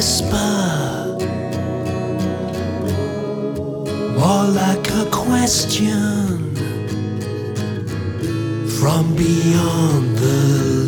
whisper, more like a question from beyond the